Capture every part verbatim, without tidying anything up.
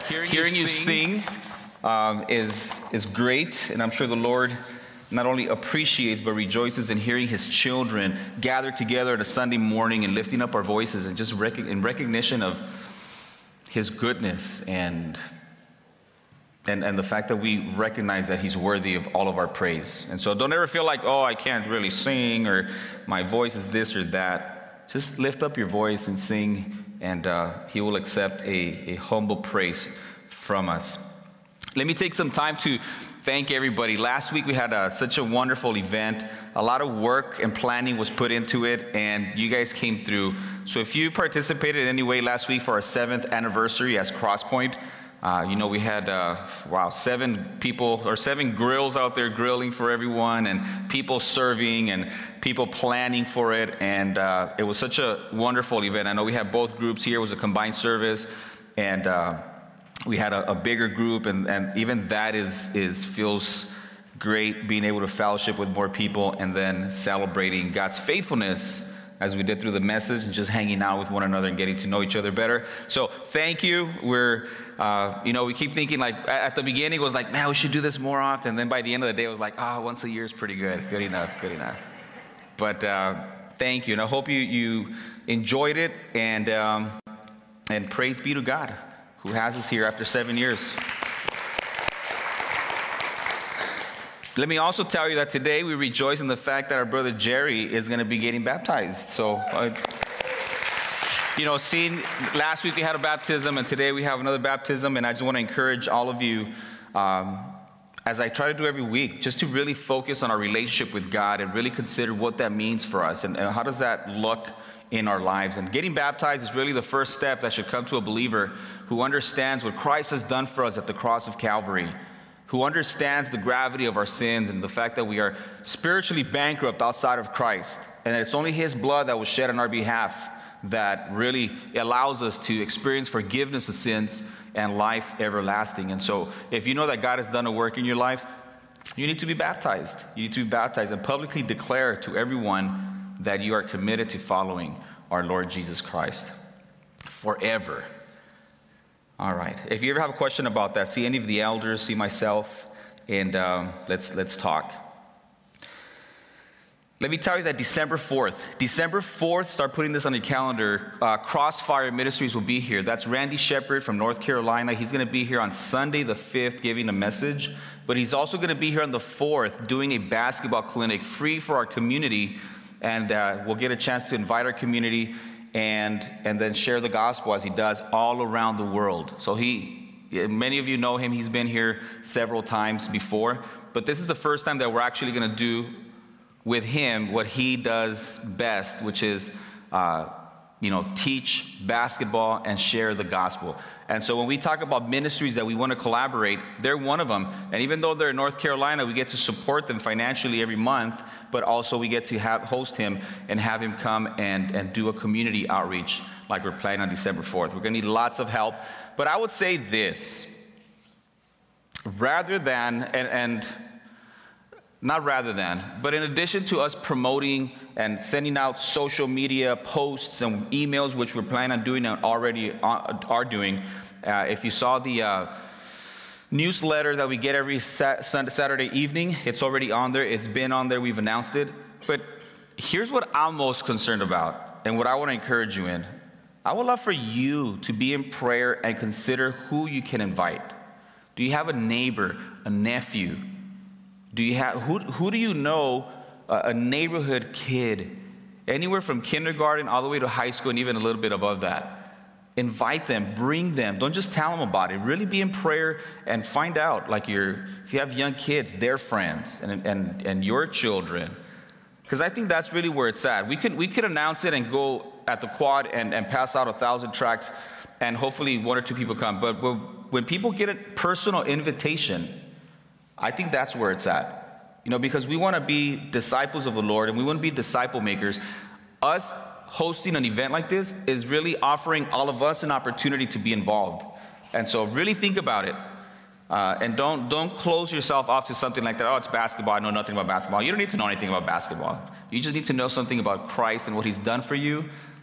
hearing, hearing you sing, sing um, is is great, and I'm sure the Lord not only appreciates but rejoices in hearing His children gather together on a Sunday morning and lifting up our voices and just rec- in recognition of His goodness and, and and the fact that we recognize that He's worthy of all of our praise. And so don't ever feel like, oh, I can't really sing, or my voice is this or that. Just lift up your voice and sing, and uh, He will accept a, a humble praise from us. Let me take some time to thank everybody. Last week we had a, such a wonderful event. A lot of work and planning was put into it, and you guys came through. So if you participated in any way last week for our seventh anniversary as Crosspoint, uh, you know we had, uh, wow, seven people, or seven grills out there grilling for everyone, and people serving, and people planning for it, and uh, it was such a wonderful event. I know we had both groups here. It was a combined service, and uh, we had a, a bigger group, and, and even that is is feels great, being able to fellowship with more people and then celebrating God's faithfulness as we did through the message and just hanging out with one another and getting to know each other better. So thank you. We're, uh, you know, we keep thinking like at the beginning it was like, man, we should do this more often. Then by the end of the day it was like, oh, once a year is pretty good. Good enough, good enough. But uh, thank you, and I hope you, you enjoyed it, and um, and praise be to God, who has us here after seven years. Let me also tell you that today we rejoice in the fact that our brother Jerry is going to be getting baptized. So, uh, you know, seeing last week we had a baptism, and today we have another baptism, and I just want to encourage all of you, um, as I try to do every week, just to really focus on our relationship with God and really consider what that means for us, and, and how does that look in our lives. And getting baptized is really the first step that should come to a believer who understands what Christ has done for us at the cross of Calvary, who understands the gravity of our sins and the fact that we are spiritually bankrupt outside of Christ, and that it's only His blood that was shed on our behalf that really allows us to experience forgiveness of sins and life everlasting. And so if you know that God has done a work in your life, you need to be baptized. You need to be baptized and publicly declare to everyone that you are committed to following our Lord Jesus Christ forever. All right. If you ever have a question about that, see any of the elders, see myself, and um, let's let's talk. Let me tell you that December fourth, December fourth, start putting this on your calendar, uh, Crossfire Ministries will be here. That's Randy Shepard from North Carolina. He's going to be here on Sunday the fifth giving a message, but he's also going to be here on the fourth doing a basketball clinic free for our community, and uh, we'll get a chance to invite our community and and then share the gospel as he does all around the world. So he, many of you know him, he's been here several times before, but this is the first time that we're actually going to do with him what he does best, which is, uh, you know, teach basketball and share the gospel. And so when we talk about ministries that we want to collaborate, they're one of them. And even though they're in North Carolina, we get to support them financially every month, but also we get to have, host him and have him come and, and do a community outreach like we're planning on December fourth. We're going to need lots of help. But I would say this, rather than, and, and not rather than, but in addition to us promoting and sending out social media posts and emails, which we're planning on doing and already are doing, uh, if you saw the uh, newsletter that we get every sat- Saturday evening, it's already on there. It's been on there. We've announced it. But here's what I'm most concerned about and what I want to encourage you in. I would love for you to be in prayer and consider who you can invite. Do you have a neighbor, a nephew? Do you have who? Who do you know? Uh, a neighborhood kid, anywhere from kindergarten all the way to high school, and even a little bit above that. Invite them, bring them. Don't just tell them about it. Really be in prayer and find out. Like your, if you have young kids, their friends and and and your children, because I think that's really where it's at. We could we could announce it and go at the quad and and pass out a thousand tracts, and hopefully one or two people come. But when people get a personal invitation, I think that's where it's at. You know, because we want to be disciples of the Lord and we want to be disciple makers. Us hosting an event like this is really offering all of us an opportunity to be involved. And so really think about it. Uh, and don't don't close yourself off to something like that. Oh, it's basketball. I know nothing about basketball. You don't need to know anything about basketball. You just need to know something about Christ and what he's done for you.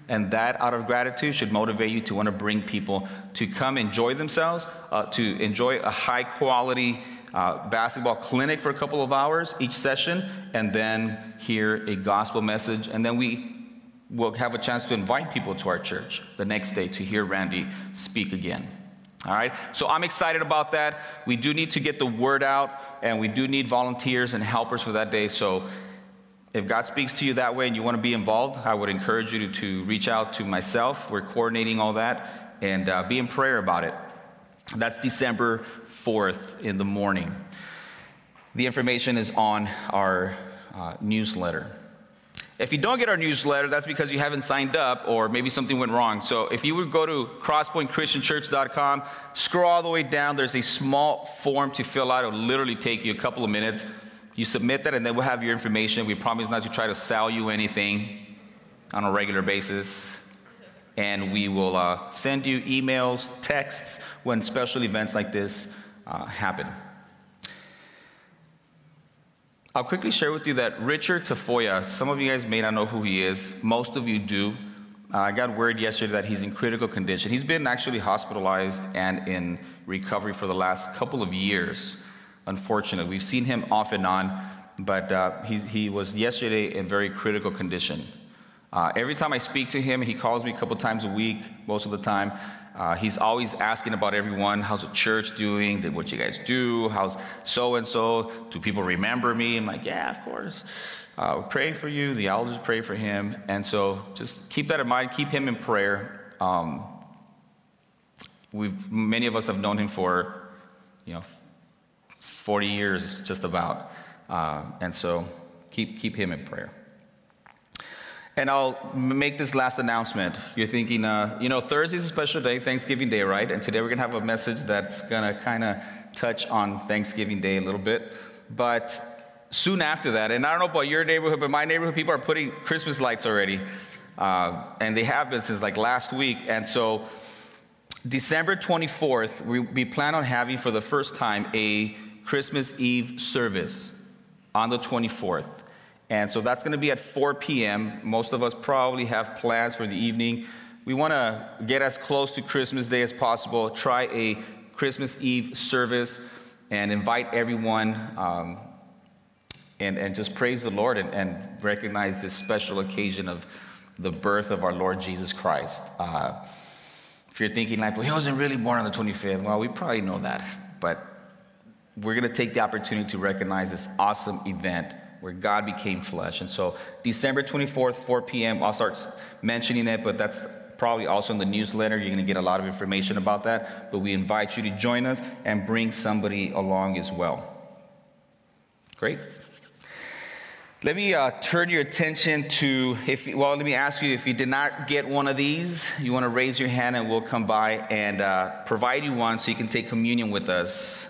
And that, out of gratitude, should motivate you to want to bring people to come enjoy themselves, uh, to enjoy a high-quality uh, basketball clinic for a couple of hours each session, and then hear a gospel message. And then we will have a chance to invite people to our church the next day to hear Randy speak again. All right? So I'm excited about that. We do need to get the word out, and we do need volunteers and helpers for that day. So if God speaks to you that way and you want to be involved, I would encourage you to, to reach out to myself. We're coordinating all that, and uh, be in prayer about it. That's December fourth in the morning. The information is on our uh, newsletter. If you don't get our newsletter, that's because you haven't signed up, or maybe something went wrong. So if you would go to crosspoint christian church dot com, scroll all the way down, there's a small form to fill out. It'll literally take you a couple of minutes. You submit that, and then we'll have your information. We promise not to try to sell you anything on a regular basis. And we will uh, send you emails, texts when special events like this uh, happen. I'll quickly share with you that Richard Tafoya, some of you guys may not know who he is. Most of you do. Uh, I got word yesterday that he's in critical condition. He's been actually hospitalized and in recovery for the last couple of years. Unfortunately, we've seen him off and on, but uh, he, he was yesterday in very critical condition. Uh, every time I speak to him, he calls me a couple times a week, most of the time. Uh, he's always asking about everyone. How's the church doing? Did what you guys do? How's so-and-so? Do people remember me? I'm like, yeah, of course. Uh, we're praying for you. The elders pray for him. And so just keep that in mind. Keep him in prayer. Um, we've many of us have known him for, you know, forty years, just about. Uh, and so keep keep him in prayer. And I'll make this last announcement. You're thinking, uh, you know, Thursday's a special day, Thanksgiving Day, right? And today we're going to have a message that's going to kind of touch on Thanksgiving Day a little bit. But soon after that, and I don't know about your neighborhood, but my neighborhood, people are putting Christmas lights already. Uh, and they have been since like last week. And so December twenty-fourth, we, we plan on having for the first time a Christmas Eve service on the twenty-fourth. And so that's going to be at four p.m. Most of us probably have plans for the evening. We want to get as close to Christmas Day as possible, try a Christmas Eve service, and invite everyone, um, and, and just praise the Lord and, and recognize this special occasion of the birth of our Lord Jesus Christ. Uh, if you're thinking like, well, he wasn't really born on the twenty-fifth. Well, we probably know that, but we're going to take the opportunity to recognize this awesome event where God became flesh. And so December twenty-fourth, four p.m., I'll start mentioning it, but that's probably also in the newsletter. You're going to get a lot of information about that. But we invite you to join us and bring somebody along as well. Great. Let me uh, turn your attention to, if well, let me ask you, if you did not get one of these, you want to raise your hand and we'll come by and uh, provide you one so you can take communion with us.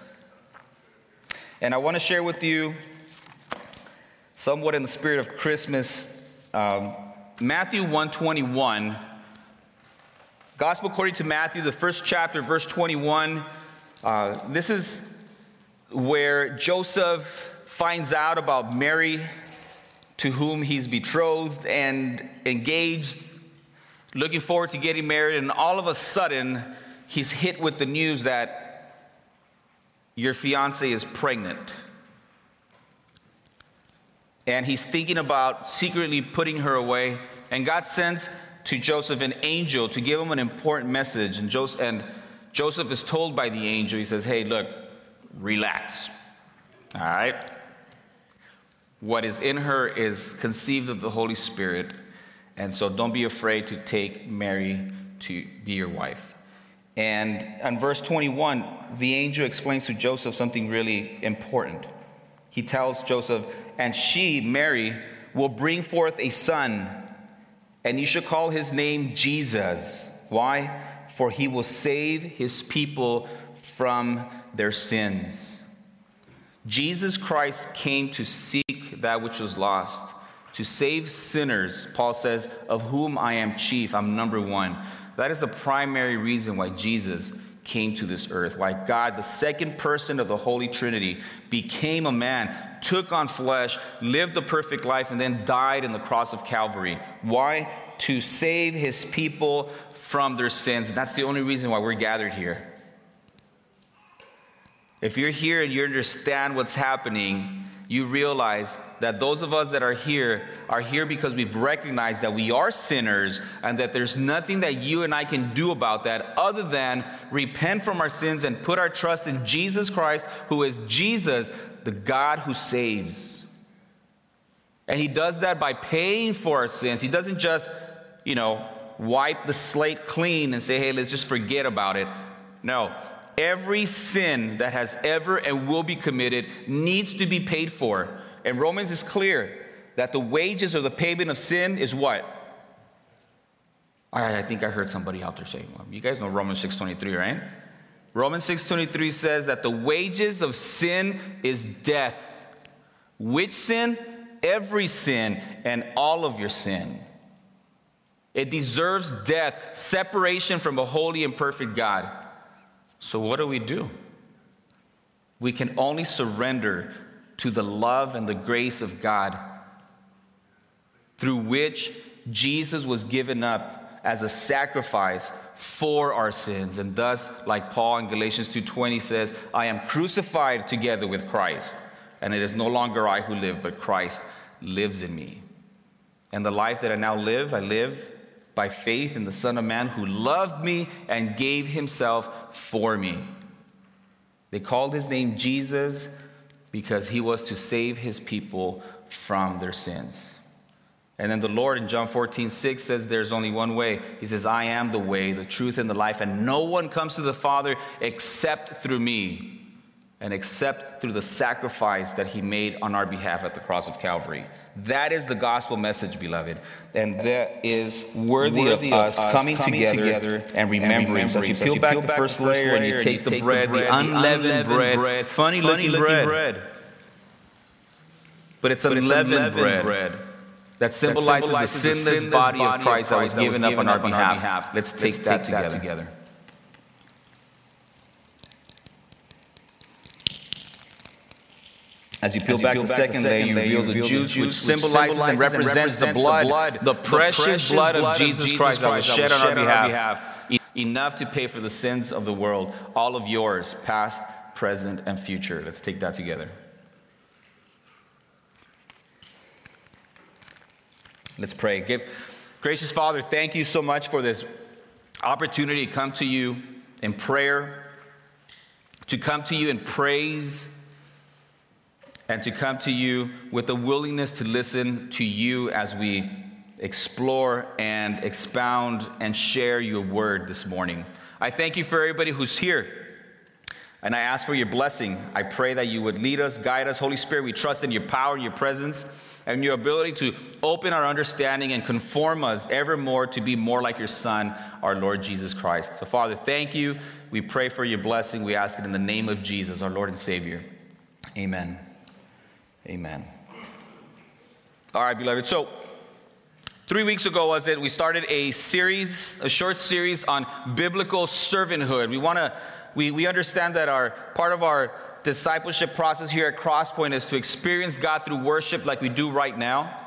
And I want to share with you, somewhat in the spirit of Christmas, um, Matthew one twenty-one. Gospel according to Matthew, the first chapter, verse twenty-one. Uh, this is where Joseph finds out about Mary, to whom he's betrothed and engaged, looking forward to getting married, and all of a sudden, he's hit with the news that your fiancée is pregnant. And he's thinking about secretly putting her away. And God sends to Joseph an angel to give him an important message. And Joseph, and Joseph is told by the angel, he says, hey, look, relax. All right? What is in her is conceived of the Holy Spirit. And so don't be afraid to take Mary to be your wife. And in verse twenty-one, the angel explains to Joseph something really important. He tells Joseph, and she, Mary, will bring forth a son, and you should call his name Jesus. Why? For he will save his people from their sins. Jesus Christ came to seek that which was lost, to save sinners, Paul says, of whom I am chief. I'm number one. That is the primary reason why Jesus came to this earth, why God, the second person of the Holy Trinity, became a man, took on flesh, lived a perfect life, and then died on the cross of Calvary. Why? To save his people from their sins. And that's the only reason why we're gathered here. If you're here and you understand what's happening, you realize that those of us that are here are here because we've recognized that we are sinners and that there's nothing that you and I can do about that other than repent from our sins and put our trust in Jesus Christ, who is Jesus, the God who saves. And he does that by paying for our sins. He doesn't just, you know, wipe the slate clean and say, hey, let's just forget about it. No. Every sin that has ever and will be committed needs to be paid for. And Romans is clear that the wages or the payment of sin is what? I, I think I heard somebody out there saying, well, you guys know Romans six twenty-three, right? Romans six twenty-three says that the wages of sin is death. Which sin? Every sin and all of your sin. It deserves death, separation from a holy and perfect God. So what do we do? We can only surrender to the love and the grace of God, through which Jesus was given up as a sacrifice for our sins. And thus, like Paul in Galatians two twenty says, I am crucified together with Christ, and it is no longer I who live, but Christ lives in me. And the life that I now live, I live by faith in the Son of Man who loved me and gave himself for me. They called his name Jesus because he was to save his people from their sins. And then the Lord in John fourteen six says there's only one way. He says, I am the way, the truth, and the life, and no one comes to the Father except through me, and except through the sacrifice that he made on our behalf at the cross of Calvary. That is the gospel message, beloved. And that is worthy, worthy of us, us coming, coming together, together and remembering. And remembering. So as you peel, so back, you peel back the first layer, layer and you take, and you the, take bread, the bread, the unleavened, unleavened bread, bread funny, funny looking, looking bread. bread. But it's but unleavened, unleavened bread, bread that symbolizes, that symbolizes the sinless, the sinless body of Christ that was given up on our behalf. behalf. Let's take, Let's that, take together. that together. As you peel, As you back, peel the back the second layer, you reveal the juice, which symbolizes and represents the blood, the precious blood of Jesus Christ that was shed on our behalf, enough to pay for the sins of the world, all of yours, past, present, and future. Let's take that together. Let's pray. Give, gracious Father, thank you so much for this opportunity to come to you in prayer, to come to you in praise, and to come to you with a willingness to listen to you as we explore and expound and share your word this morning. I thank you for everybody who's here, and I ask for your blessing. I pray that you would lead us, guide us. Holy Spirit, we trust in your power and your presence and your ability to open our understanding and conform us evermore to be more like your Son, our Lord Jesus Christ. So, Father, thank you. We pray for your blessing. We ask it in the name of Jesus, our Lord and Savior. Amen. Amen. All right, beloved. So, three weeks ago was it, we started a series, a short series on biblical servanthood. We want to, we, we understand that our part of our discipleship process here at Crosspoint is to experience God through worship like we do right now.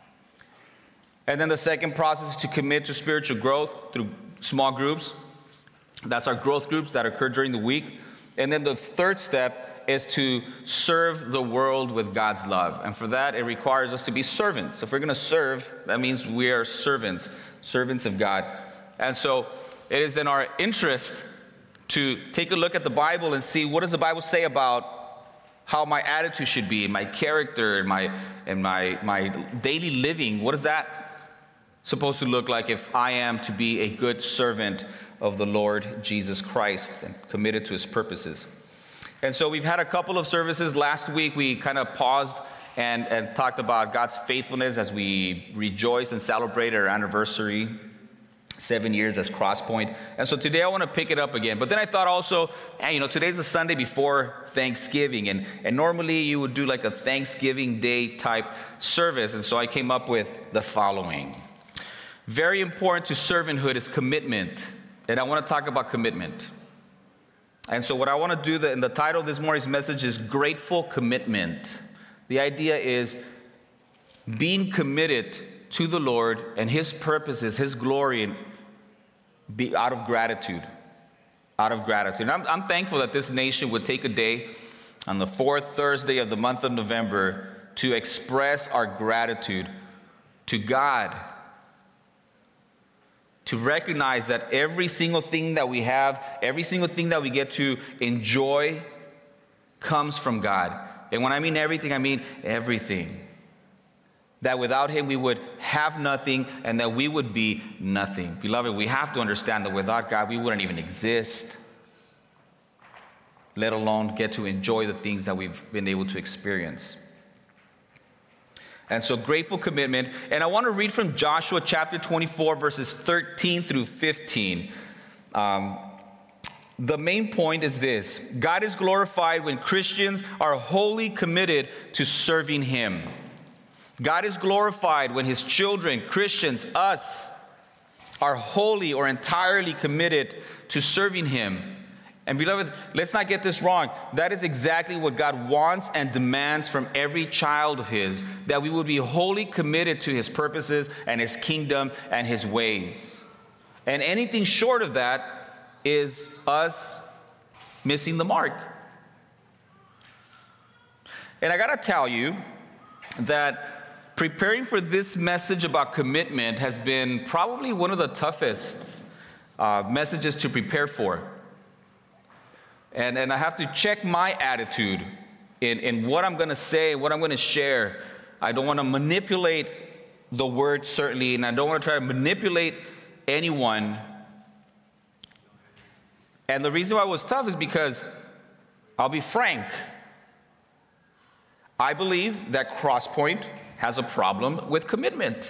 And then the second process is to commit to spiritual growth through small groups. That's our growth groups that occur during the week. And then the third step is to serve the world with God's love. And for that, it requires us to be servants. If we're going to serve, that means we are servants, servants of God. And so it is in our interest to take a look at the Bible and see what does the Bible say about how my attitude should be, my character, and my, and my, my daily living. What is that supposed to look like if I am to be a good servant of the Lord Jesus Christ and committed to his purposes? And so we've had a couple of services. Last week we kind of paused and, and talked about God's faithfulness as we rejoiced and celebrated our anniversary, seven years as Crosspoint. And so today I want to pick it up again. But then I thought also, hey, you know, today's the Sunday before Thanksgiving. And, and normally you would do like a Thanksgiving Day type service. And so I came up with the following. Very important to servanthood is commitment. And I want to talk about commitment. And so what I want to do, the, in the title of this morning's message is Grateful Commitment. The idea is being committed to the Lord and His purposes, His glory, and be out of gratitude. Out of gratitude. And I'm, I'm thankful that this nation would take a day on the fourth Thursday of the month of November to express our gratitude to God. To recognize that every single thing that we have, every single thing that we get to enjoy comes from God. And when I mean everything, I mean everything. That without Him we would have nothing and that we would be nothing. Beloved, we have to understand that without God we wouldn't even exist, let alone get to enjoy the things that we've been able to experience. And so grateful commitment. And I want to read from Joshua chapter twenty-four, verses thirteen through fifteen. Um, the main point is this: God is glorified when Christians are wholly committed to serving Him. God is glorified when His children, Christians, us, are wholly or entirely committed to serving Him. And beloved, let's not get this wrong. That is exactly what God wants and demands from every child of His, that we would be wholly committed to His purposes and His kingdom and His ways. And anything short of that is us missing the mark. And I got to tell you that preparing for this message about commitment has been probably one of the toughest uh, messages to prepare for. And, and I have to check my attitude in, in what I'm going to say, what I'm going to share. I don't want to manipulate the word, certainly, and I don't want to try to manipulate anyone. And the reason why it was tough is because, I'll be frank, I believe that Crosspoint has a problem with commitment.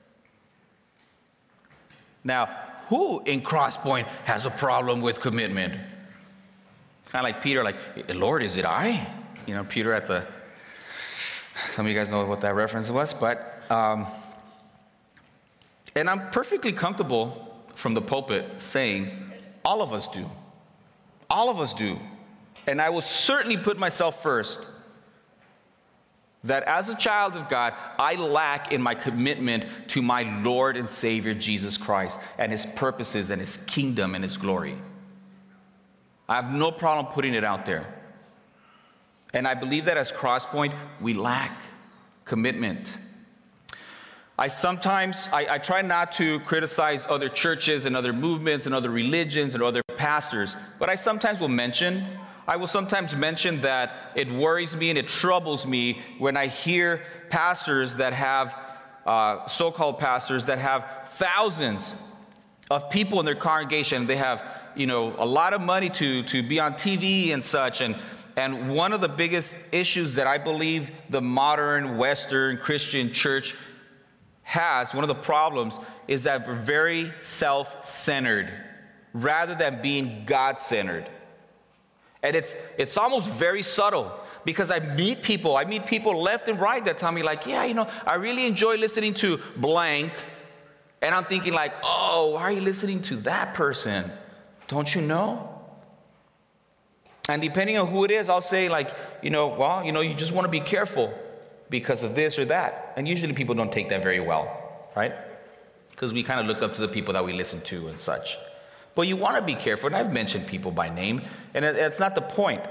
Now, who in Crosspoint has a problem with commitment? Kind of like Peter, like, Lord, is it I? You know, Peter at the, some of you guys know what that reference was, but, um, and I'm perfectly comfortable from the pulpit saying, all of us do. All of us do. And I will certainly put myself first, that as a child of God, I lack in my commitment to my Lord and Savior, Jesus Christ, and His purposes and His kingdom and His glory. I have no problem putting it out there. And I believe that as Crosspoint, we lack commitment. I sometimes, I, I try not to criticize other churches and other movements and other religions and other pastors, but I sometimes will mention, I will sometimes mention that it worries me and it troubles me when I hear pastors that have, uh, so-called pastors that have thousands of people in their congregation. They have, you know, a lot of money to, to be on T V and such. And, and one of the biggest issues that I believe the modern Western Christian church has, one of the problems, is that we're very self-centered rather than being God-centered. And it's it's almost very subtle, because I meet people, I meet people left and right that tell me like, yeah, you know, I really enjoy listening to blank. And I'm thinking like, oh, why are you listening to that person? Don't you know? And depending on who it is, I'll say like, you know, well, you know, you just want to be careful because of this or that. And usually people don't take that very well, right? Because we kind of look up to the people that we listen to and such. But you want to be careful, and I've mentioned people by name, and it, it's not the point.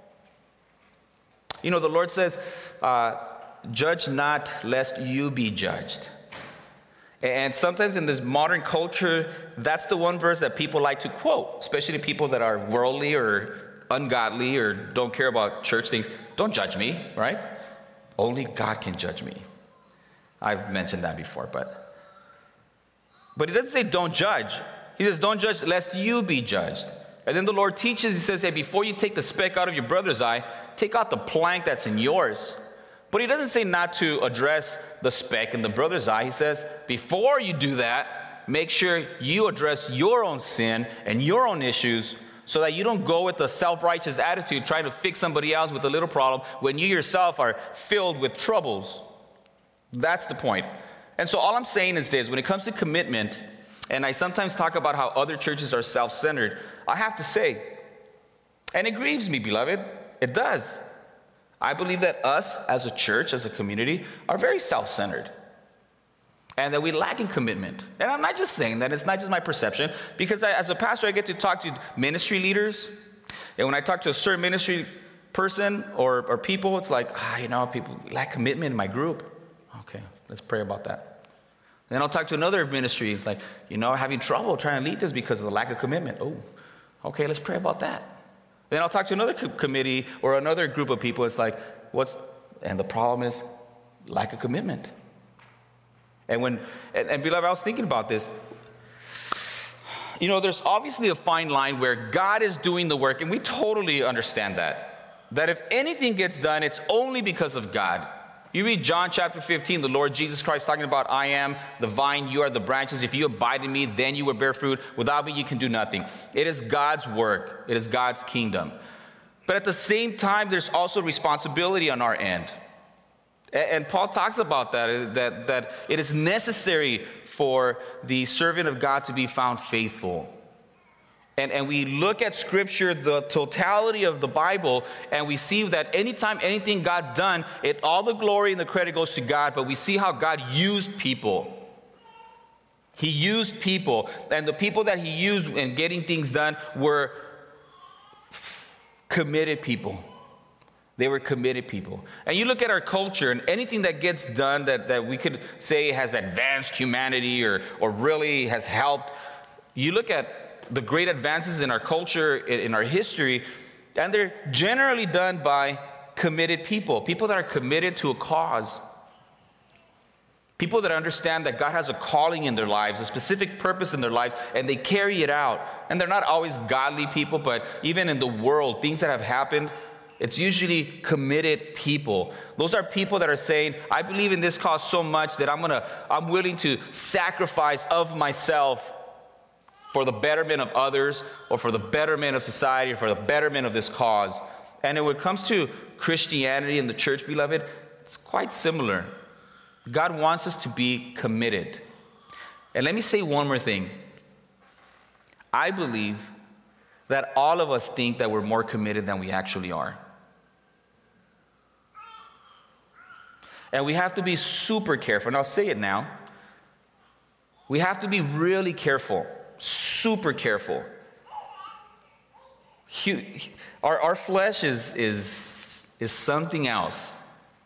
You know, the Lord says, uh, judge not lest you be judged. And sometimes in this modern culture, that's the one verse that people like to quote, especially people that are worldly or ungodly or don't care about church things. Don't judge me, right? Only God can judge me. I've mentioned that before, but but He doesn't say don't judge. He says don't judge lest you be judged. And then the Lord teaches, He says, hey, before you take the speck out of your brother's eye, take out the plank that's in yours. But He doesn't say not to address the speck in the brother's eye. He says, before you do that, make sure you address your own sin and your own issues, so that you don't go with a self-righteous attitude trying to fix somebody else with a little problem when you yourself are filled with troubles. That's the point. And so all I'm saying is this: when it comes to commitment, and I sometimes talk about how other churches are self-centered, I have to say, And it grieves me, beloved. It does. I believe that us as a church, as a community, are very self-centered. And that we lack in commitment. And I'm not just saying that. It's not just my perception. Because I, as a pastor, I get to talk to ministry leaders. And when I talk to a certain ministry person or, or people, it's like, ah, you know, people lack commitment in my group. Okay, let's pray about that. And then I'll talk to another ministry. It's like, you know, having trouble trying to lead this because of the lack of commitment. Oh, okay, let's pray about that. Then I'll talk to another co- committee or another group of people. It's like, what's, and the problem is lack of commitment. And when, and, and beloved, I was thinking about this. You know, there's obviously a fine line where God is doing the work, and we totally understand that. That if anything gets done, it's only because of God. You read John chapter fifteen, the Lord Jesus Christ talking about, I am the vine, you are the branches. If you abide in me, then you will bear fruit. Without me, you can do nothing. It is God's work. It is God's kingdom. But at the same time, there's also responsibility on our end. And Paul talks about that, that, that it is necessary for the servant of God to be found faithful. And, and we look at Scripture, the totality of the Bible, and we see that anytime anything got done, it all the glory and the credit goes to God, but we see how God used people. He used people, and the people that he used in getting things done were committed people. They were committed people. And you look at our culture, and anything that gets done that, that we could say has advanced humanity or, or really has helped, you look at the great advances in our culture, in, in our history, and they're generally done by committed people, people that are committed to a cause, people that understand that God has a calling in their lives, a specific purpose in their lives, and they carry it out. And they're not always godly people, but even in the world, things that have happened, it's usually committed people. Those are people that are saying, I believe in this cause so much that I'm gonna, I'm willing to sacrifice of myself for the betterment of others, or for the betterment of society, or for the betterment of this cause. And when it comes to Christianity and the church, beloved, it's quite similar. God wants us to be committed. And let me say one more thing. I believe that all of us think that we're more committed than we actually are. And we have to be super careful. And I'll say it now. We have to be really careful, super careful. Our, our flesh is, is, is something else.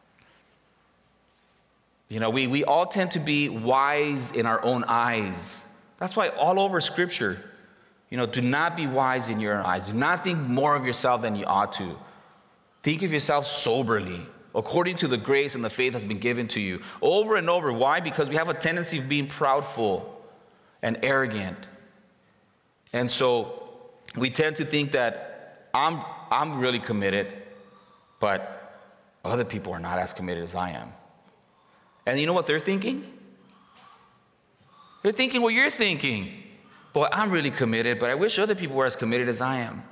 You know, we, we all tend to be wise in our own eyes. That's why all over Scripture, you know, do not be wise in your own eyes. Do not think more of yourself than you ought to. Think of yourself soberly, according to the grace and the faith that's been given to you. Over and over. Why? Because we have a tendency of being proudful and arrogant. And so we tend to think that I'm, I'm really committed, but other people are not as committed as I am. And you know what they're thinking? They're thinking what you're thinking. Boy, I'm really committed, but I wish other people were as committed as I am.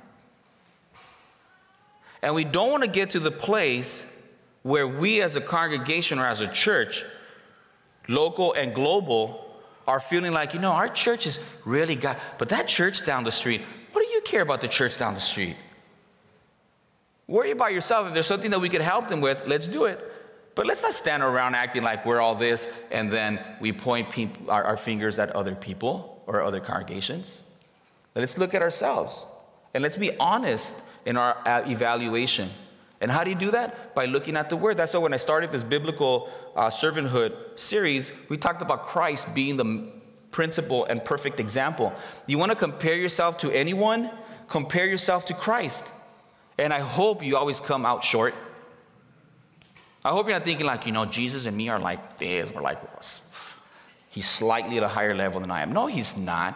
And we don't want to get to the place where we as a congregation or as a church, local and global, are feeling like, you know, our church is really got, but that church down the street, what do you care about the church down the street? Worry about yourself. If there's something that we could help them with, let's do it. But let's not stand around acting like we're all this, and then we point pe- our, our fingers at other people or other congregations. Let's look at ourselves, and let's be honest in our evaluation. And how do you do that? By looking at the Word. That's why when I started this biblical uh, servanthood series, we talked about Christ being the principal and perfect example. You want to compare yourself to anyone? Compare yourself to Christ. And I hope you always come out short. I hope you're not thinking like, you know, Jesus and me are like this. We're like, he's slightly at a higher level than I am. No, he's not.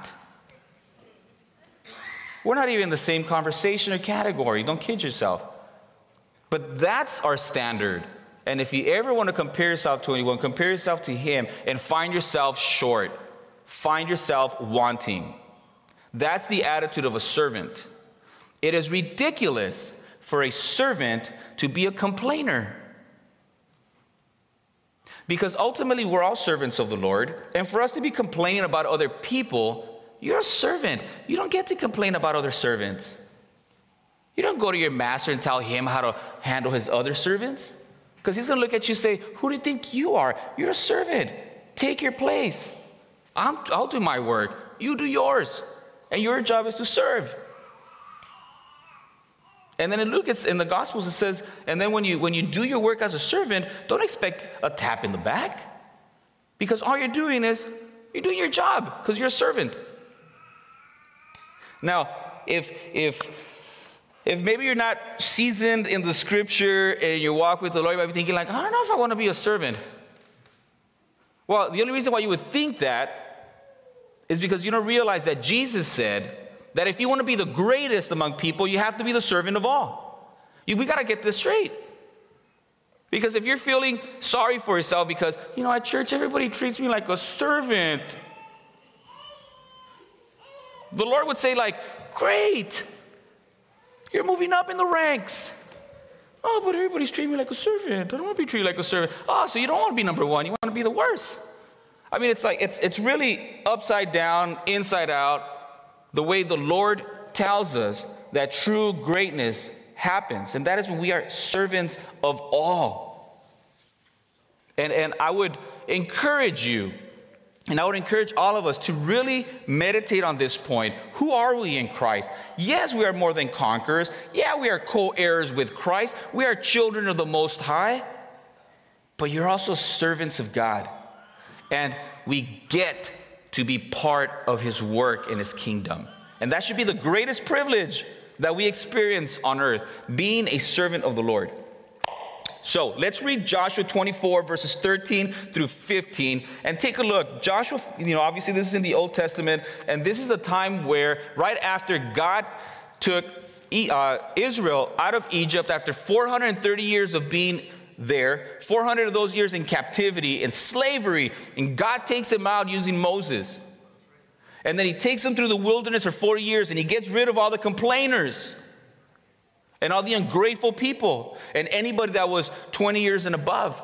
We're not even in the same conversation or category. Don't kid yourself. But that's our standard. And if you ever want to compare yourself to anyone, compare yourself to him and find yourself short. Find yourself wanting. That's the attitude of a servant. It is ridiculous for a servant to be a complainer. Because ultimately, we're all servants of the Lord. And for us to be complaining about other people, you're a servant. You don't get to complain about other servants. You don't go to your master and tell him how to handle his other servants. Because he's going to look at you and say, who do you think you are? You're a servant. Take your place. I'm, I'll do my work. You do yours. And your job is to serve. And then in Luke, it's, in the Gospels, it says, and then when you, when you do your work as a servant, don't expect a tap in the back. Because all you're doing is, you're doing your job because you're a servant. Now, if, if, if maybe you're not seasoned in the scripture and your walk with the Lord, you might be thinking like, I don't know if I want to be a servant. Well, the only reason why you would think that is because you don't realize that Jesus said that if you want to be the greatest among people, you have to be the servant of all. You, we got to get this straight. Because if you're feeling sorry for yourself because, you know, at church everybody treats me like a servant, the Lord would say like, great, you're moving up in the ranks. Oh, but everybody's treating me like a servant. I don't want to be treated like a servant. Oh, so you don't want to be number one. You want to be the worst. I mean, it's like, it's it's really upside down, inside out, the way the Lord tells us that true greatness happens. And that is when we are servants of all. And, and I would encourage you, and I would encourage all of us to really meditate on this point. Who are we in Christ? Yes, we are more than conquerors. Yeah, we are co-heirs with Christ. We are children of the Most High. But you're also servants of God. And we get to be part of his work in his kingdom. And that should be the greatest privilege that we experience on earth, being a servant of the Lord. So let's read Joshua twenty-four, verses thirteen through fifteen, and take a look. Joshua, you know, obviously this is in the Old Testament, and this is a time where right after God took uh, Israel out of Egypt after four hundred thirty years of being there, four hundred of those years in captivity, in slavery, and God takes them out using Moses. And then he takes them through the wilderness for forty years, and he gets rid of all the complainers and all the ungrateful people and anybody that was twenty years and above.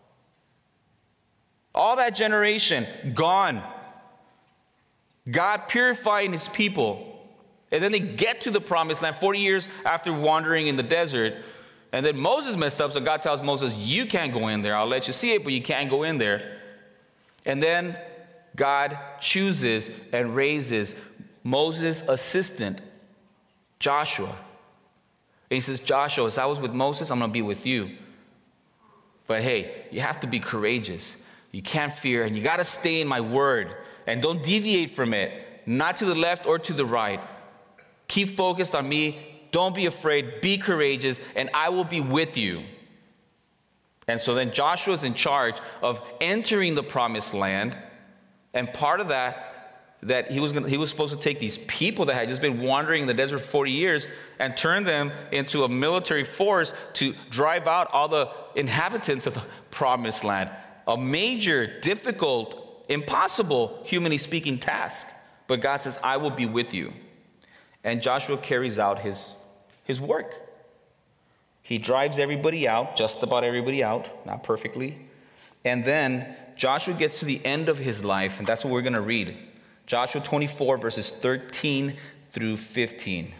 All that generation gone. God purifying his people. And then they get to the promised land forty years after wandering in the desert. And then Moses messed up, so God tells Moses, you can't go in there. I'll let you see it, but you can't go in there. And then God chooses and raises Moses' assistant, Joshua. And he says, Joshua, as I was with Moses, I'm going to be with you. But hey, you have to be courageous. You can't fear, and you got to stay in my word. And don't deviate from it, not to the left or to the right. Keep focused on me. Don't be afraid. Be courageous, and I will be with you. And so then Joshua's in charge of entering the promised land. And part of that, that he was gonna, he was supposed to take these people that had just been wandering in the desert for forty years and turn them into a military force to drive out all the inhabitants of the promised land. A major, difficult, impossible, humanly speaking, task. But God says, I will be with you. And Joshua carries out his, his work. He drives everybody out, just about everybody out, not perfectly. And then Joshua gets to the end of his life, and that's what we're going to read. Joshua twenty-four, verses thirteen through fifteen.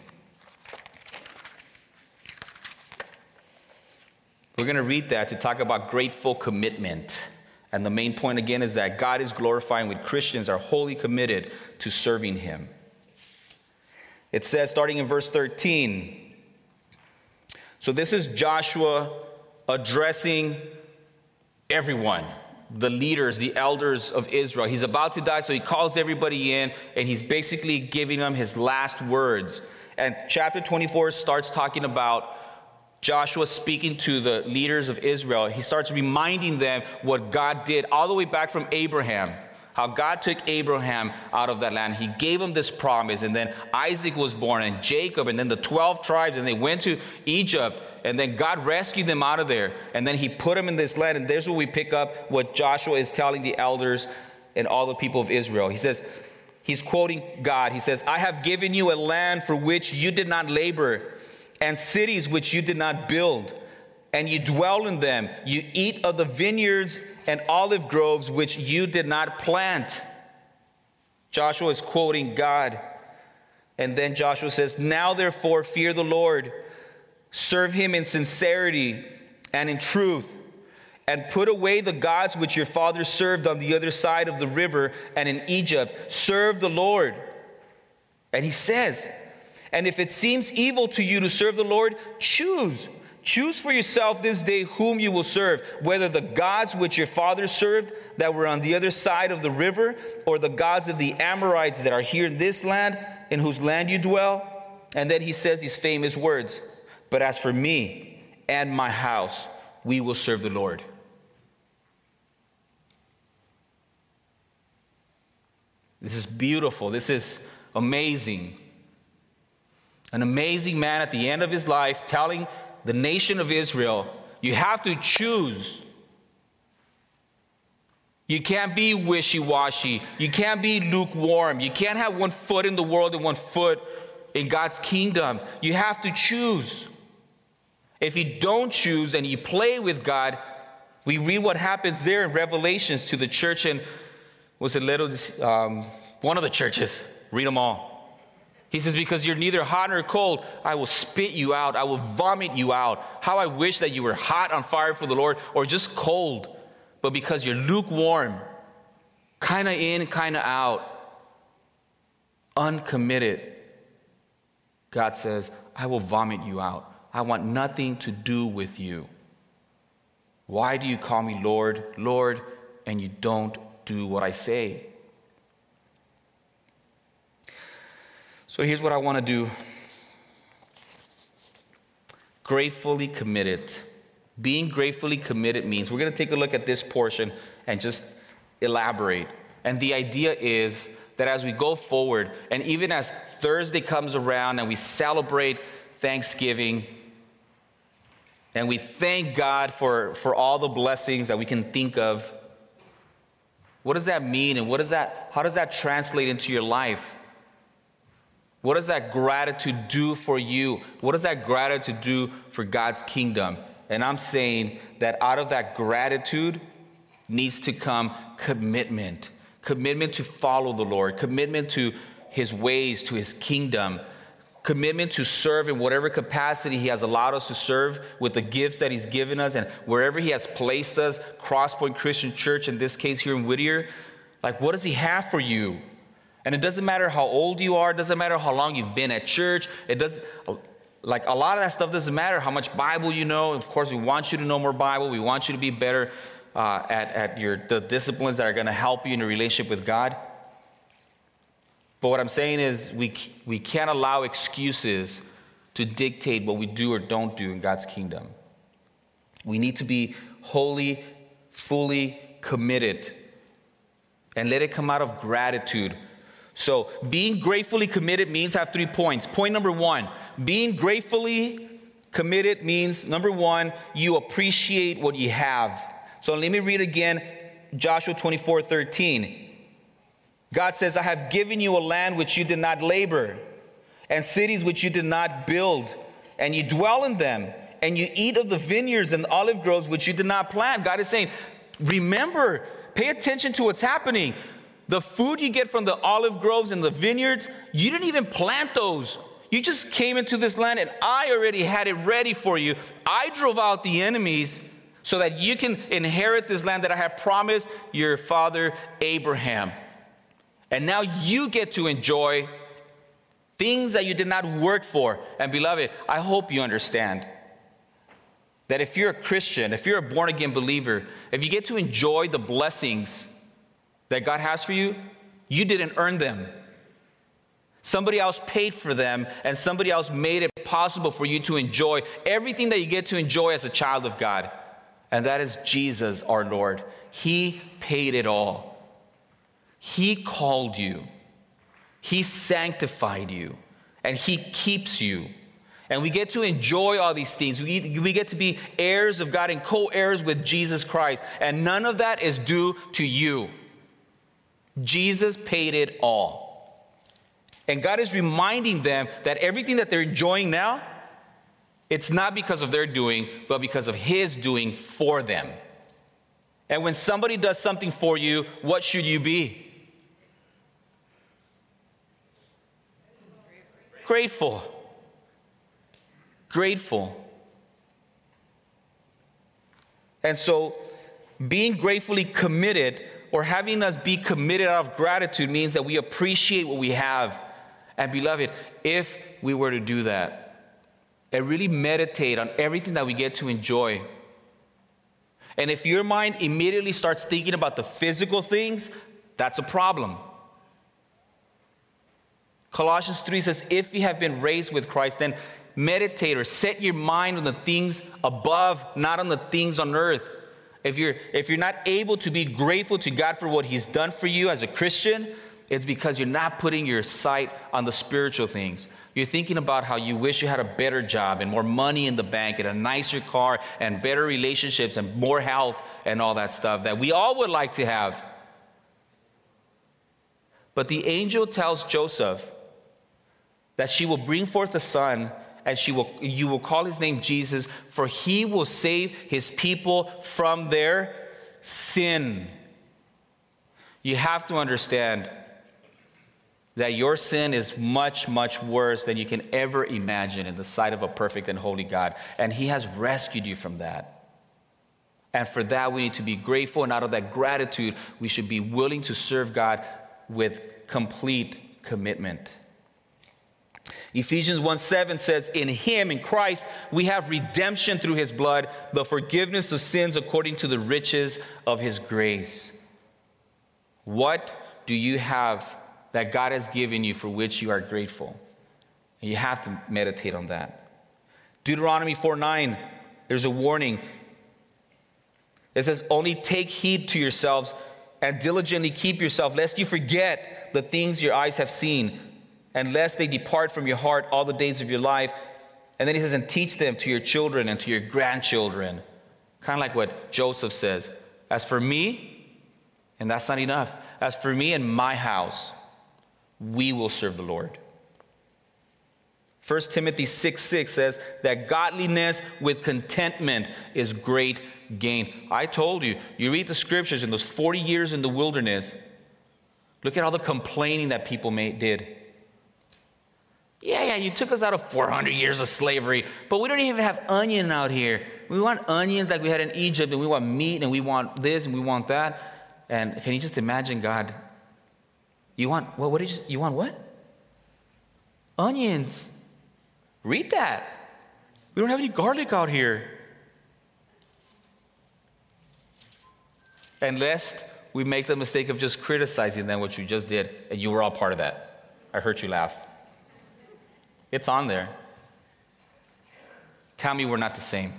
We're going to read that to talk about grateful commitment. And the main point again is that God is glorifying when Christians are wholly committed to serving him. It says, starting in verse thirteen, so this is Joshua addressing everyone, the leaders, the elders of Israel. He's about to die, so he calls everybody in, and he's basically giving them his last words. And chapter twenty-four starts talking about Joshua speaking to the leaders of Israel. He starts reminding them what God did all the way back from Abraham. How God took Abraham out of that land. He gave him this promise, and then Isaac was born, and Jacob, and then the twelve tribes, and they went to Egypt, and then God rescued them out of there, and then he put them in this land, and there's where we pick up what Joshua is telling the elders and all the people of Israel. He says, he's quoting God. He says, I have given you a land for which you did not labor, and cities which you did not build, and you dwell in them. You eat of the vineyards and olive groves which you did not plant. Joshua is quoting God. And then Joshua says, now therefore fear the Lord, serve him in sincerity and in truth, and put away the gods which your fathers served on the other side of the river and in Egypt. Serve the Lord. And he says, and if it seems evil to you to serve the Lord, choose. Choose for yourself this day whom you will serve, whether the gods which your fathers served that were on the other side of the river, or the gods of the Amorites that are here in this land, in whose land you dwell. And then he says these famous words, but as for me and my house, we will serve the Lord. This is beautiful. This is amazing. An amazing man at the end of his life telling the nation of Israel, you have to choose. You can't be wishy-washy. You can't be lukewarm. You can't have one foot in the world and one foot in God's kingdom. You have to choose. If you don't choose and you play with God, we read what happens there in Revelations to the church in, was it little, um, one of the churches. Read them all. He says, because you're neither hot nor cold, I will spit you out. I will vomit you out. How I wish that you were hot on fire for the Lord or just cold. But because you're lukewarm, kind of in, kind of out, uncommitted, God says, I will vomit you out. I want nothing to do with you. Why do you call me Lord, Lord, and you don't do what I say? So here's what I want to do. Gratefully committed. Being gratefully committed means, we're going to take a look at this portion and just elaborate. And the idea is that as we go forward, and even as Thursday comes around and we celebrate Thanksgiving, and we thank God for, for all the blessings that we can think of, what does that mean? And what does that, how does that translate into your life? What does that gratitude do for you? What does that gratitude do for God's kingdom? And I'm saying that out of that gratitude needs to come commitment. Commitment to follow the Lord. Commitment to his ways, to his kingdom. Commitment to serve in whatever capacity he has allowed us to serve with the gifts that he's given us and wherever he has placed us, Crosspoint Christian Church, in this case here in Whittier. Like, what does he have for you? And it doesn't matter how old you are. It doesn't matter how long you've been at church. It doesn't, like, a lot of that stuff doesn't matter. How much Bible you know. Of course, we want you to know more Bible. We want you to be better uh, at, at your the disciplines that are going to help you in your relationship with God. But what I'm saying is we we can't allow excuses to dictate what we do or don't do in God's kingdom. We need to be wholly, fully committed and let it come out of gratitude. So being gratefully committed means, I have three points. Point number one, being gratefully committed means, number one, you appreciate what you have. So let me read again, Joshua twenty-four thirteen. God says, I have given you a land which you did not labor, and cities which you did not build, and you dwell in them, and you eat of the vineyards and olive groves which you did not plant. God is saying, remember, pay attention to what's happening. The food you get from the olive groves and the vineyards, you didn't even plant those. You just came into this land and I already had it ready for you. I drove out the enemies so that you can inherit this land that I have promised your father Abraham. And now you get to enjoy things that you did not work for. And beloved, I hope you understand that if you're a Christian, if you're a born-again believer, if you get to enjoy the blessings that God has for you, you didn't earn them. Somebody else paid for them, and somebody else made it possible for you to enjoy everything that you get to enjoy as a child of God. And that is Jesus, our Lord. He paid it all. He called you. He sanctified you. And he keeps you. And we get to enjoy all these things. We, we get to be heirs of God and co-heirs with Jesus Christ. And none of that is due to you. Jesus paid it all. And God is reminding them that everything that they're enjoying now, it's not because of their doing, but because of his doing for them. And when somebody does something for you, what should you be? grateful. Grateful. And so being gratefully committed, or having us be committed out of gratitude, means that we appreciate what we have. And beloved, if we were to do that and really meditate on everything that we get to enjoy, and if your mind immediately starts thinking about the physical things, that's a problem. Colossians three says, if you have been raised with Christ, then meditate or set your mind on the things above, not on the things on earth. If you're, if you're not able to be grateful to God for what He's done for you as a Christian, it's because you're not putting your sight on the spiritual things. You're thinking about how you wish you had a better job and more money in the bank and a nicer car and better relationships and more health and all that stuff that we all would like to have. But the angel tells Joseph that she will bring forth a son, and she will, you will call his name Jesus, for he will save his people from their sin. You have to understand that your sin is much, much worse than you can ever imagine in the sight of a perfect and holy God. And He has rescued you from that. And for that, we need to be grateful. And out of that gratitude, we should be willing to serve God with complete commitment. Ephesians one seven says, in Him, in Christ, we have redemption through His blood, the forgiveness of sins according to the riches of His grace. What do you have that God has given you for which you are grateful? And you have to meditate on that. Deuteronomy four nine, there's a warning. It says, only take heed to yourselves and diligently keep yourself, lest you forget the things your eyes have seen, and lest they depart from your heart all the days of your life. And then he says, and teach them to your children and to your grandchildren. Kind of like what Joseph says. As for me, and that's not enough, as for me and my house, we will serve the Lord. First Timothy six six says that godliness with contentment is great gain. I told you, you read the scriptures in those forty years in the wilderness, look at all the complaining that people made, did. Yeah, yeah, you took us out of four hundred years of slavery, but we don't even have onion out here. We want onions like we had in Egypt, and we want meat, and we want this, and we want that. And can you just imagine God? You want, well, what did you, you want what? Onions. Read that. We don't have any garlic out here. And lest we make the mistake of just criticizing them, what you just did, and you were all part of that. I heard you laugh. It's on there. Tell me we're not the same.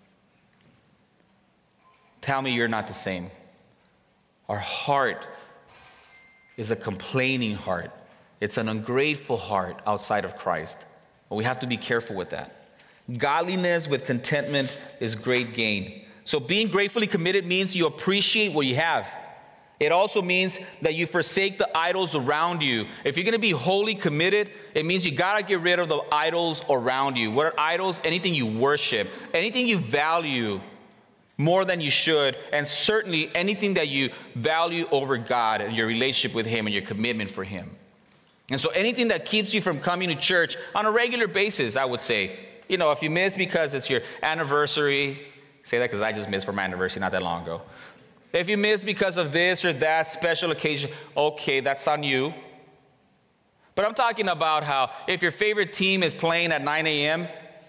Tell me you're not the same. Our heart is a complaining heart. It's an ungrateful heart outside of Christ. But we have to be careful with that. Godliness with contentment is great gain. So being gratefully committed means you appreciate what you have. It also means that you forsake the idols around you. If you're going to be wholly committed, it means you got to get rid of the idols around you. What are idols? Anything you worship, anything you value more than you should, and certainly anything that you value over God and your relationship with Him and your commitment for Him. And so anything that keeps you from coming to church on a regular basis, I would say, you know, if you miss because it's your anniversary, say that because I just missed for my anniversary not that long ago. If you miss because of this or that special occasion, okay, that's on you. But I'm talking about how if your favorite team is playing at nine a.m.,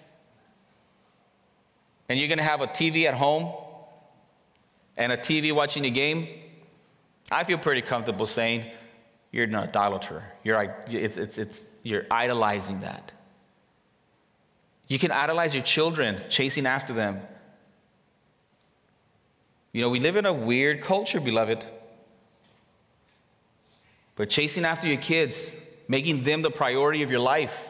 and you're going to have a T V at home and a T V watching the game, I feel pretty comfortable saying you're an idolater. You're, it's, it's, it's, you're idolizing that. You can idolize your children, chasing after them. You know, we live in a weird culture, beloved. But chasing after your kids, making them the priority of your life,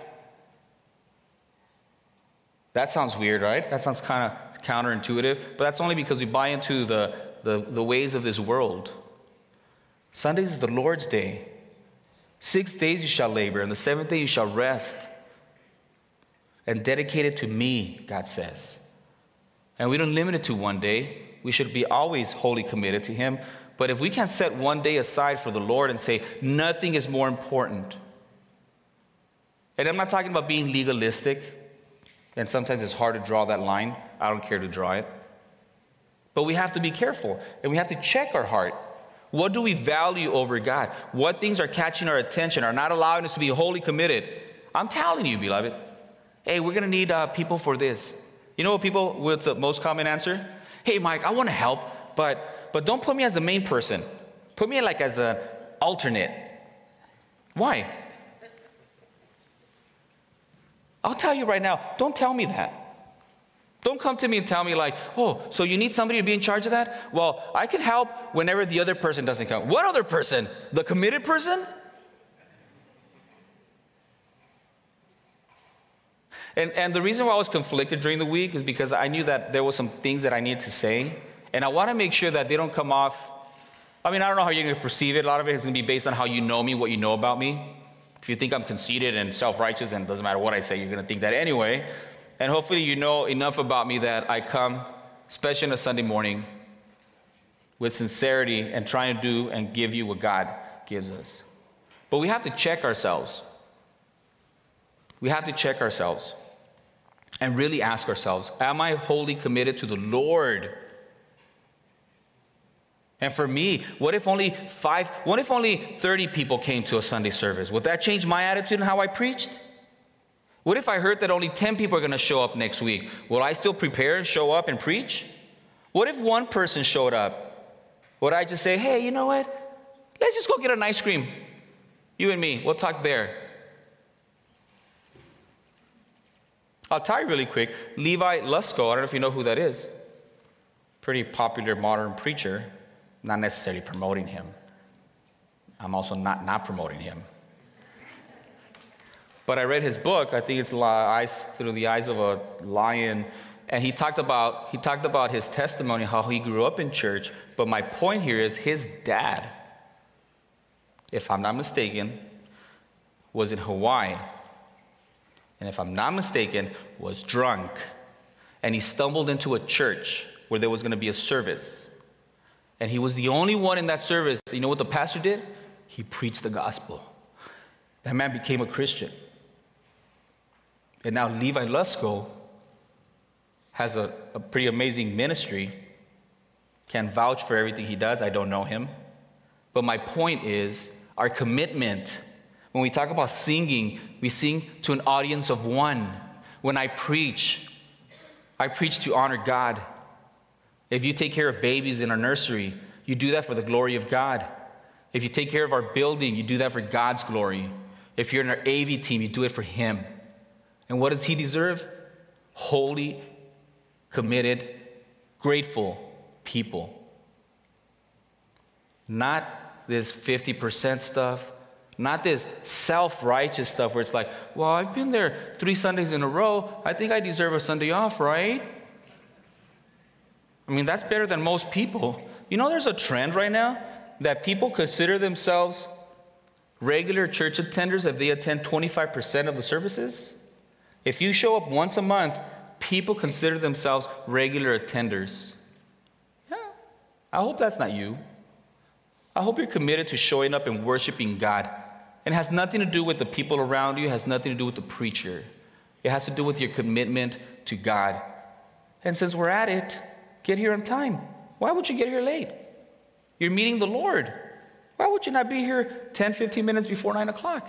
that sounds weird, right? That sounds kind of counterintuitive, but that's only because we buy into the, the, the ways of this world. Sundays is the Lord's day. Six days you shall labor, and the seventh day you shall rest. And dedicate it to me, God says. And we don't limit it to one day. We should be always wholly committed to Him. But if we can set one day aside for the Lord and say, nothing is more important, And I'm not talking about being legalistic, and sometimes it's hard to draw that line. I don't care to draw it. But we have to be careful, and we have to check our heart. What do we value over God? What things are catching our attention, are not allowing us to be wholly committed? I'm telling you, beloved, hey, we're going to need uh, people for this. You know what people, what's the most common answer? Hey, Mike, I want to help, but but don't put me as the main person. Put me like as an alternate. Why? I'll tell you right now, don't tell me that. Don't come to me and tell me like, oh, so you need somebody to be in charge of that? Well, I can help whenever the other person doesn't come. What other person? The committed person? And, and the reason why I was conflicted during the week is because I knew that there were some things that I needed to say. And I want to make sure that they don't come off. I mean, I don't know how you're going to perceive it. A lot of it is going to be based on how you know me, what you know about me. If you think I'm conceited and self-righteous and it doesn't matter what I say, you're going to think that anyway. And hopefully you know enough about me that I come, especially on a Sunday morning, with sincerity and trying to do and give you what God gives us. But we have to check ourselves. We have to check ourselves and really ask ourselves, am I wholly committed to the Lord? And for me, what if only five, what if only thirty people came to a Sunday service? Would that change my attitude and how I preached? What if I heard that only ten people are going to show up next week? Will I still prepare and show up and preach? What if one person showed up? Would I just say, hey, you know what? Let's just go get an ice cream. You and me, we'll talk there. I'll tell you really quick, Levi Lusko, I don't know if you know who that is. Pretty popular modern preacher. Not necessarily promoting him. I'm also not not promoting him. But I read his book. I think it's Eyes Through the Eyes of a Lion, and he talked about he talked about his testimony, how he grew up in church. But my point here is his dad, if I'm not mistaken, was in Hawaii, and if I'm not mistaken, was drunk, and he stumbled into a church where there was going to be a service. And he was the only one in that service. You know what the pastor did? He preached the gospel. That man became a Christian. And now Levi Lusko has a, a pretty amazing ministry. Can vouch for everything he does. I don't know him. But my point is, our commitment. When we talk about singing, we sing to an audience of one. When I preach, I preach to honor God. If you take care of babies in our nursery, you do that for the glory of God. If you take care of our building, you do that for God's glory. If you're in our A V team, you do it for Him. And what does He deserve? Holy, committed, grateful people. Not this fifty percent stuff. Not this self-righteous stuff where it's like, well, I've been there three Sundays in a row. I think I deserve a Sunday off, right? I mean, that's better than most people. You know, there's a trend right now that people consider themselves regular church attenders if they attend twenty-five percent of the services. If you show up once a month, people consider themselves regular attenders. Yeah, I hope that's not you. I hope you're committed to showing up and worshiping God. And it has nothing to do with the people around you. It has nothing to do with the preacher. It has to do with your commitment to God. And since we're at it, get here on time. Why would you get here late? You're meeting the Lord. Why would you not be here ten, fifteen minutes before nine o'clock?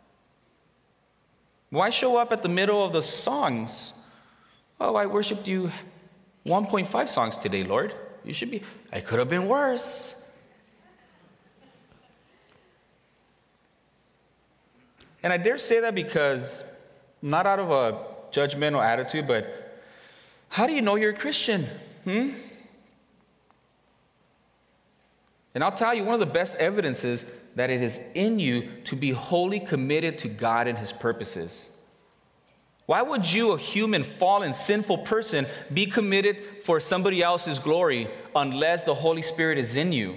Why show up at the middle of the songs? Oh, I worshiped you one point five songs today, Lord. You should be, I could have been worse. And I dare say that because, not out of a judgmental attitude, but how do you know you're a Christian? Hmm? And I'll tell you, one of the best evidences that it is in you to be wholly committed to God and His purposes. Why would you, a human, fallen, sinful person, be committed for somebody else's glory unless the Holy Spirit is in you?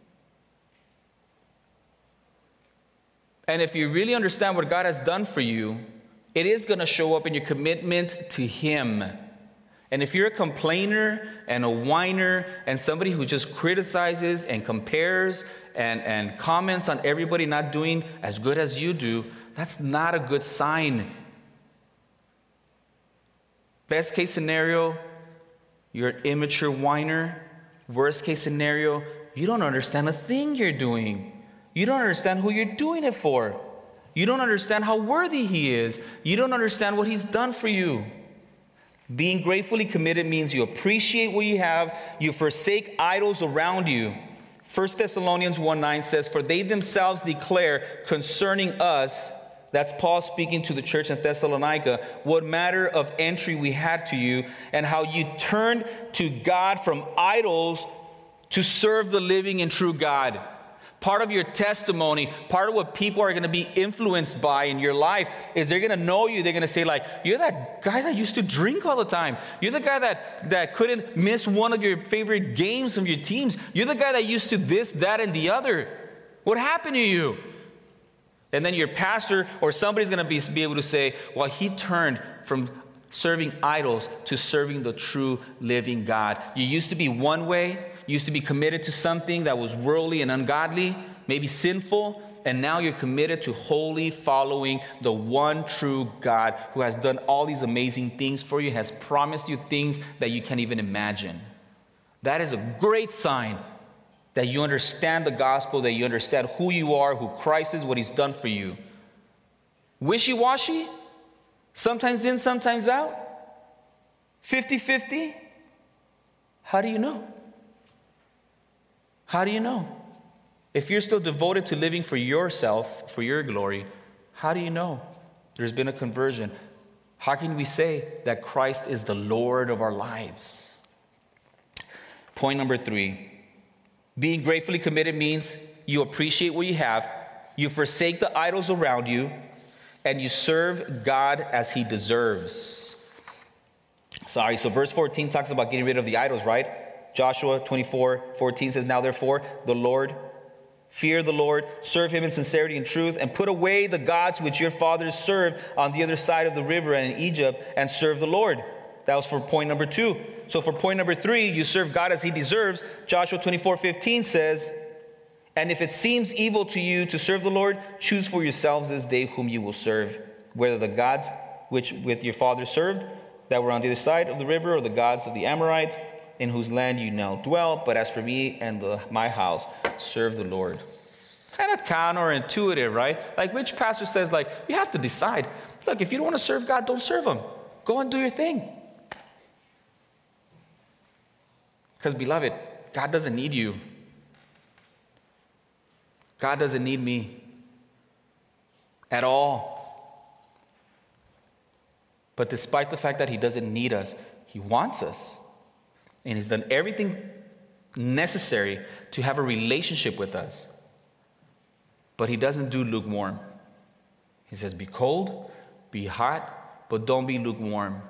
And if you really understand what God has done for you, it is going to show up in your commitment to Him. And if you're a complainer and a whiner and somebody who just criticizes and compares and, and comments on everybody not doing as good as you do, That's not a good sign. Best case scenario, you're an immature whiner. Worst case scenario, you don't understand a thing you're doing. You don't understand who you're doing it for. You don't understand how worthy he is. You don't understand what he's done for you. Being gratefully committed means you appreciate what you have. You forsake idols around you. First Thessalonians one nine says, for they themselves declare concerning us, that's Paul speaking to the church in Thessalonica, what matter of entry we had to you, and how you turned to God from idols to serve the living and true God. Part of your testimony, part of what people are going to be influenced by in your life is they're going to know you. They're going to say, like, you're that guy that used to drink all the time. You're the guy that, that couldn't miss one of your favorite games from your teams. You're the guy that used to this, that, and the other. What happened to you? And then your pastor or somebody's going to be, be able to say, well, he turned from serving idols to serving the true living God. You used to be one way. You used to be committed to something that was worldly and ungodly, maybe sinful, and now you're committed to wholly following the one true God who has done all these amazing things for you, has promised you things that you can't even imagine. That is a great sign that you understand the gospel, that you understand who you are, who Christ is, what he's done for you. Wishy-washy? Sometimes in, sometimes out? fifty-fifty? How do you know? How do you know? If you're still devoted to living for yourself, for your glory, how do you know there's been a conversion? How can we say that Christ is the Lord of our lives? Point number three, being gratefully committed means you appreciate what you have, you forsake the idols around you, and you serve God as he deserves. Sorry, so verse fourteen talks about getting rid of the idols, right? Joshua twenty-four fourteen says, now therefore, the Lord, fear the Lord, serve him in sincerity and truth, and put away the gods which your fathers served on the other side of the river and in Egypt, and serve the Lord. That was for point number two. So for point number three, you serve God as he deserves. Joshua twenty-four fifteen says, and if it seems evil to you to serve the Lord, choose for yourselves this day whom you will serve, whether the gods which with your fathers served that were on the other side of the river, or the gods of the Amorites, in whose land you now dwell. But as for me and the, my house, serve the Lord. Kind of counterintuitive, right? Like, which pastor says, like, you have to decide. Look, if you don't want to serve God, don't serve him. Go and do your thing. Because, beloved, God doesn't need you. God doesn't need me at all. But despite the fact that he doesn't need us, he wants us. And he's done everything necessary to have a relationship with us. But he doesn't do lukewarm. He says, be cold, be hot, but don't be lukewarm.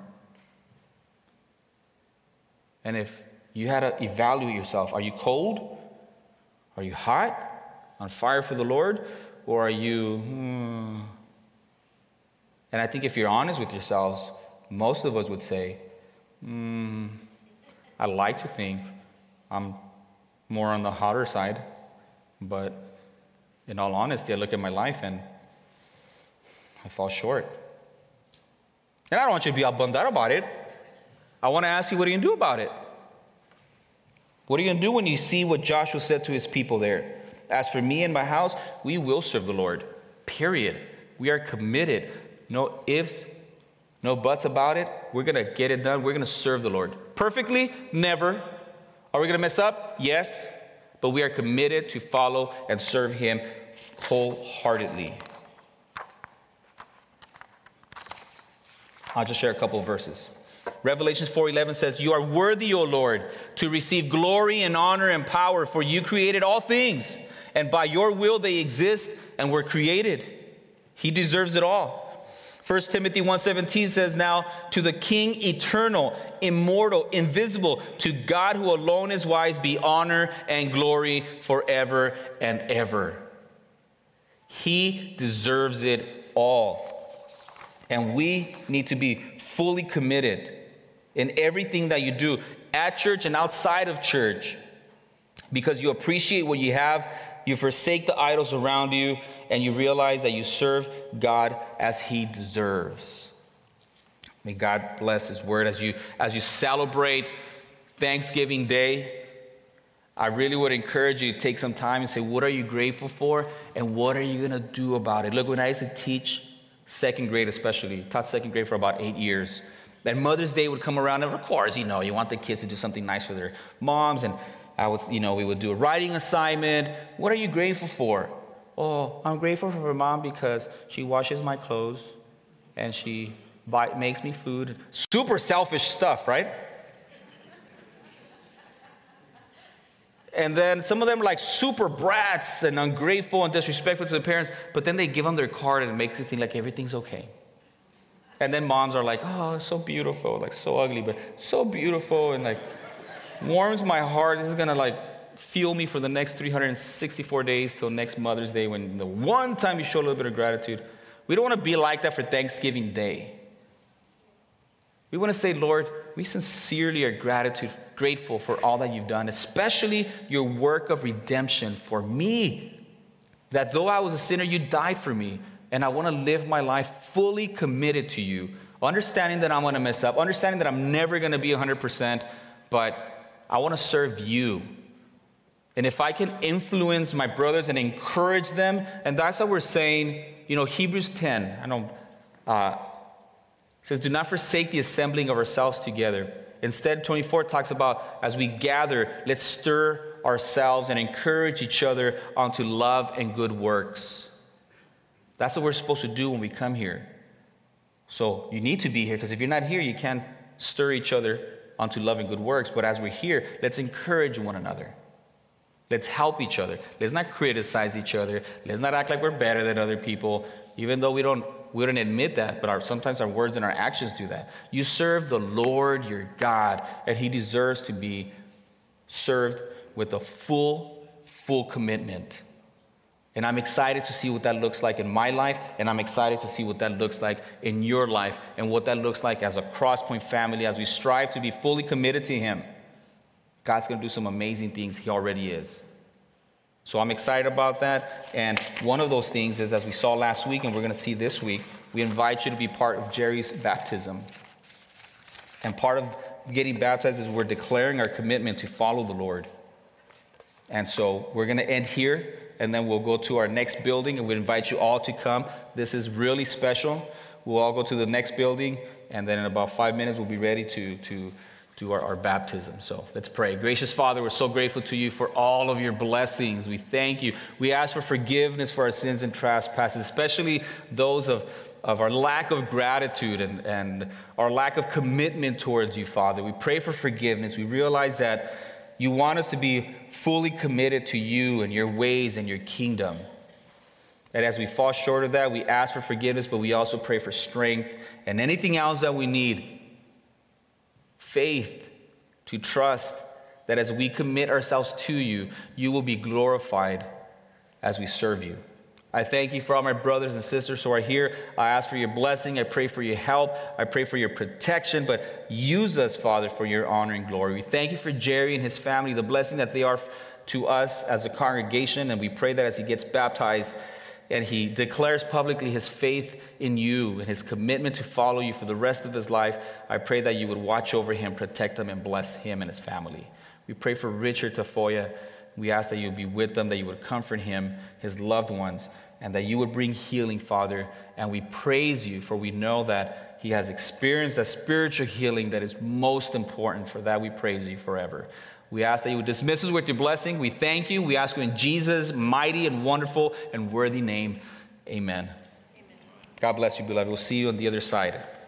And if you had to evaluate yourself, are you cold? Are you hot? On fire for the Lord? Or are you, hmm. And I think if you're honest with yourselves, most of us would say, hmm, I like to think I'm more on the hotter side, but in all honesty, I look at my life and I fall short. And I don't want you to be all bummed out about it. I want to ask you, what are you going to do about it? What are you going to do when you see what Joshua said to his people there? As for me and my house, we will serve the Lord, period. We are committed. No ifs, no buts about it. We're going to get it done. We're going to serve the Lord. Perfectly? Never. Are we going to mess up? Yes. But we are committed to follow and serve him wholeheartedly. I'll just share a couple of verses. Revelations four eleven says, you are worthy, O Lord, to receive glory and honor and power, for you created all things, and by your will they exist and were created. He deserves it all. First Timothy one seventeen says, now to the King eternal, immortal, invisible, to God who alone is wise, be honor and glory forever and ever. He deserves it all. And we need to be fully committed in everything that you do at church and outside of church, because you appreciate what you have, You forsake the idols around you, and you realize that you serve God as he deserves. May God bless his word as you, as you celebrate Thanksgiving Day. I really would encourage you to take some time and say, what are you grateful for, and what are you going to do about it? Look, when I used to teach second grade especially, taught second grade for about eight years, that Mother's Day would come around, and of course, you know, you want the kids to do something nice for their moms, and I would, you know, we would do a writing assignment. What are you grateful for? Oh, I'm grateful for my mom because she washes my clothes, and she buy, makes me food. Super selfish stuff, right? And then some of them are like super brats and ungrateful and disrespectful to the parents, but then they give them their card and it makes it think like everything's okay. And then moms are like, oh, it's so beautiful, like so ugly, but so beautiful, and like warms my heart. This is gonna like fuel me for the next three hundred sixty-four days till next Mother's Day, when the one time you show a little bit of gratitude. We don't want to be like that for Thanksgiving Day. We want to say, Lord, we sincerely are gratitude, grateful for all that you've done, especially your work of redemption for me. That though I was a sinner, you died for me. And I want to live my life fully committed to you, understanding that I'm going to mess up, understanding that I'm never going to be one hundred percent, but I want to serve you. And if I can influence my brothers and encourage them, and that's what we're saying, you know, Hebrews ten, I know, uh, says, do not forsake the assembling of ourselves together. Instead, twenty-four talks about, as we gather, let's stir ourselves and encourage each other onto love and good works. That's what we're supposed to do when we come here. So you need to be here, because if you're not here, you can't stir each other onto love and good works. But as we're here, let's encourage one another. Let's help each other. Let's not criticize each other. Let's not act like we're better than other people, even though we don't we don't admit that, but our, sometimes our words and our actions do that. You serve the Lord your God, and he deserves to be served with a full, full commitment. And I'm excited to see what that looks like in my life, and I'm excited to see what that looks like in your life, and what that looks like as a Crosspoint family as we strive to be fully committed to him. God's going to do some amazing things. He already is. So I'm excited about that. And one of those things is, as we saw last week and we're going to see this week, we invite you to be part of Jerry's baptism. And part of getting baptized is we're declaring our commitment to follow the Lord. And so we're going to end here, and then we'll go to our next building, and we invite you all to come. This is really special. We'll all go to the next building, and then in about five minutes we'll be ready to to do our, our baptism. So let's pray. Gracious Father, we're so grateful to you for all of your blessings. We thank you. We ask for forgiveness for our sins and trespasses, especially those of, of our lack of gratitude and, and our lack of commitment towards you, Father. We pray for forgiveness. We realize that you want us to be fully committed to you and your ways and your kingdom. And as we fall short of that, we ask for forgiveness, but we also pray for strength and anything else that we need. Faith to trust that as we commit ourselves to you, you will be glorified as we serve you. I thank you for all my brothers and sisters who are here. I ask for your blessing. I pray for your help. I pray for your protection, but use us, Father, for your honor and glory. We thank you for Jerry and his family, the blessing that they are to us as a congregation, and we pray that as he gets baptized and he declares publicly his faith in you and his commitment to follow you for the rest of his life, I pray that you would watch over him, protect him, and bless him and his family. We pray for Richard Tafoya. We ask that you would be with them, that you would comfort him, his loved ones, and that you would bring healing, Father. And we praise you, for we know that he has experienced a spiritual healing that is most important. For that, we praise you forever. We ask that you would dismiss us with your blessing. We thank you. We ask you in Jesus' mighty and wonderful and worthy name. Amen. Amen. God bless you, beloved. We'll see you on the other side.